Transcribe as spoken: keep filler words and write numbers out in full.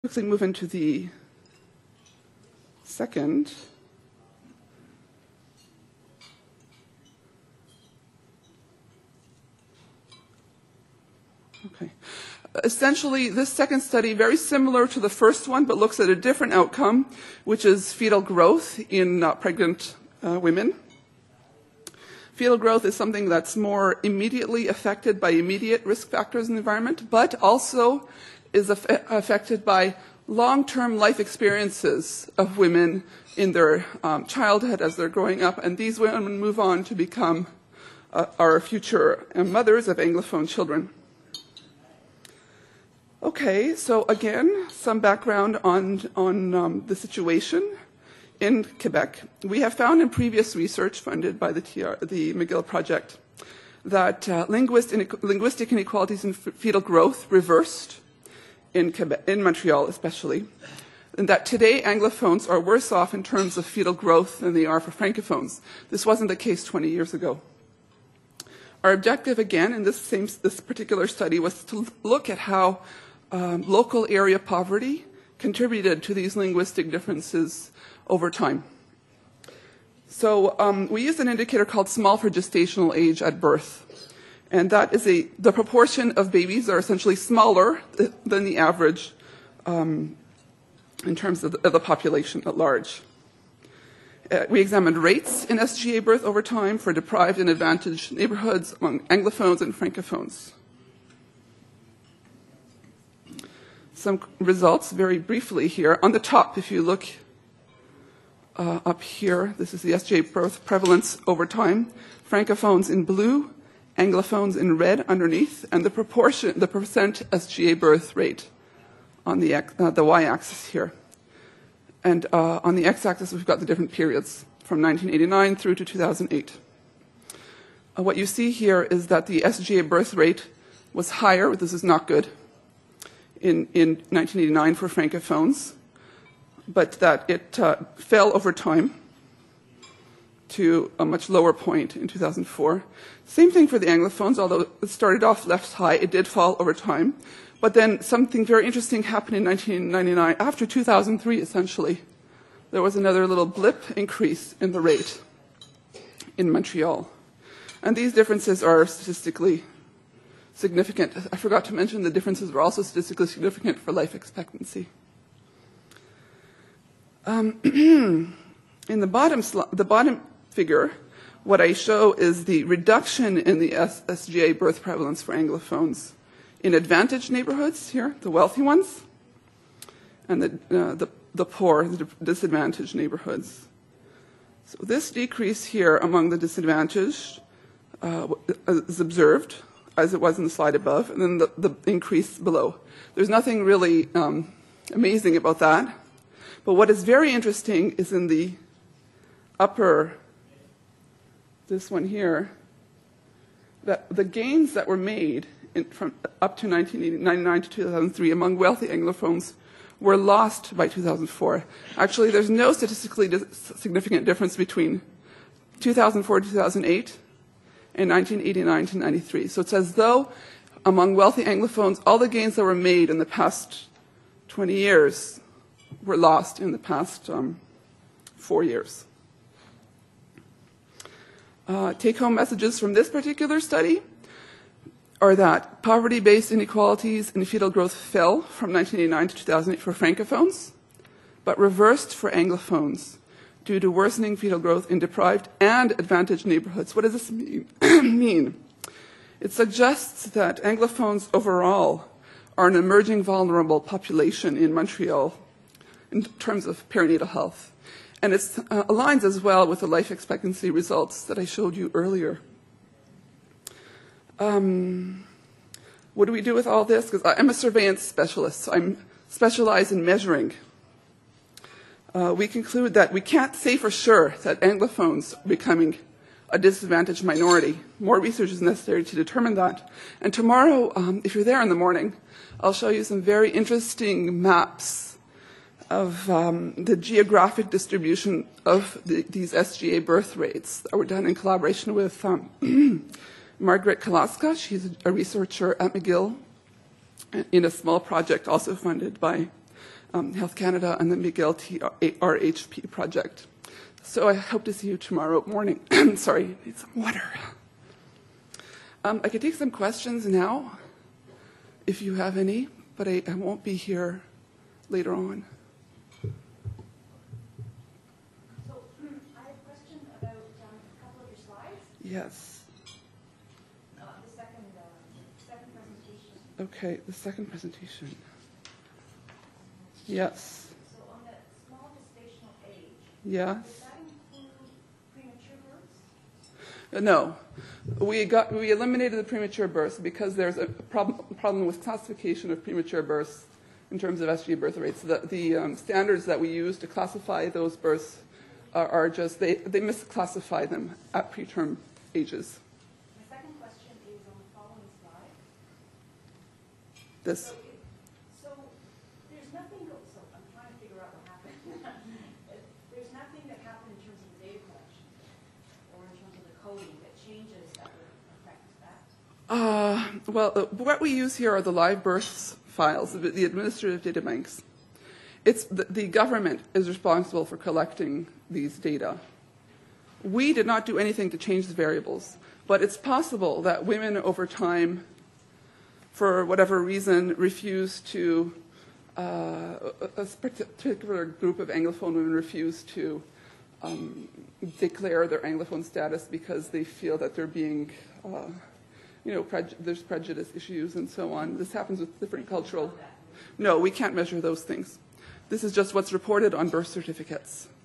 quickly move into the second. Okay. Essentially, this second study, very similar to the first one, but looks at a different outcome, which is fetal growth in uh, pregnant uh, women. Fetal growth is something that's more immediately affected by immediate risk factors in the environment, but also is aff affected by long-term life experiences of women in their um, childhood as they're growing up, and these women move on to become uh, our future uh, mothers of Anglophone children. Okay, so again, some background on, on um, the situation in Quebec. We have found in previous research funded by the, T R, the McGill Project that uh, linguist linguistic inequalities in fetal growth reversed in, Quebec, in Montreal especially, and that today Anglophones are worse off in terms of fetal growth than they are for Francophones. This wasn't the case twenty years ago. Our objective, again, in this, same, this particular study was to look at how um, local area poverty contributed to these linguistic differences over time. So um, we used an indicator called small for gestational age at birth. And that is a, the proportion of babies are essentially smaller than the average um, in terms of the, of the population at large. Uh, we examined rates in S G A birth over time for deprived and advantaged neighborhoods among Anglophones and Francophones. Some results very briefly here. On the top, if you look uh, up here, this is the S G A birth prevalence over time. Francophones in blue, Anglophones in red underneath, and the proportion, the percent S G A birth rate on the, uh, the y-axis here. And uh, on the x-axis, we've got the different periods from nineteen eighty-nine through to two thousand eight. Uh, what you see here is that the S G A birth rate was higher, this is not good, in, in nineteen eighty-nine for Francophones, but that it uh, fell over time to a much lower point in two thousand four. Same thing for the Anglophones, although it started off left high, it did fall over time. But then something very interesting happened in nineteen ninety-nine. After two thousand three, essentially, there was another little blip increase in the rate in Montreal. And these differences are statistically significant. I forgot to mention the differences were also statistically significant for life expectancy. Um, in the bottom, the bottom figure, what I show is the reduction in the S G A birth prevalence for Anglophones in advantaged neighborhoods here, the wealthy ones, and the, uh, the, the poor, the disadvantaged neighborhoods. So this decrease here among the disadvantaged uh, is observed, as it was in the slide above, and then the, the increase below. There's nothing really um, amazing about that. But what is very interesting is in the upper, this one here, that the gains that were made in, from up to nineteen ninety-nine to two thousand three among wealthy Anglophones were lost by two thousand four. Actually, there's no statistically significant difference between two thousand four to two thousand eight and nineteen eighty-nine to ninety-three. So it's as though among wealthy Anglophones, all the gains that were made in the past twenty years were lost in the past um, four years. Uh, take-home messages from this particular study are that poverty-based inequalities in fetal growth fell from nineteen eighty-nine to two thousand eight for Francophones, but reversed for Anglophones due to worsening fetal growth in deprived and advantaged neighborhoods. What does this mean? It suggests that Anglophones overall are an emerging vulnerable population in Montreal in terms of perinatal health. And it uh, aligns as well with the life expectancy results that I showed you earlier. Um, what do we do with all this? Because I'm a surveillance specialist, so I'm specialized in measuring. Uh, we conclude that we can't say for sure that Anglophones are becoming a disadvantaged minority. More research is necessary to determine that. And tomorrow, um, if you're there in the morning, I'll show you some very interesting maps of um, the geographic distribution of the, these S G A birth rates that were done in collaboration with um, Margaret Kalaska. She's a researcher at McGill in a small project also funded by um, Health Canada and the Miguel T R H P project. So I hope to see you tomorrow morning. Sorry, need some water. Um, I could take some questions now, if you have any, but I, I won't be here later on. So I have a question about um, a couple of your slides. Yes. Uh, the second, uh, second presentation. Okay, the second presentation. Yes. So on that small gestational age, Yes. does that include premature births? Uh, No. We got we eliminated the premature births because there's a problem problem with classification of premature births in terms of S G birth rates. The the um, standards that we use to classify those births are, are just they they misclassify them at preterm ages. My second question is on the following slide. This. So, it, so there's nothing. Go, so I'm trying to figure out what happened. There's nothing that happened in terms of the data collection or in terms of the coding that changes that would affect that. Uh, well, uh, what we use here are the live births files, the, the administrative data banks. It's the, the government is responsible for collecting these data. We did not do anything to change the variables, but it's possible that women over time, for whatever reason, refuse to, uh, a, a particular group of Anglophone women refuse to um, declare their Anglophone status because they feel that they're being, uh, you know, preju there's prejudice issues and so on. This happens with different cultural. No, we can't measure those things. This is just what's reported on birth certificates.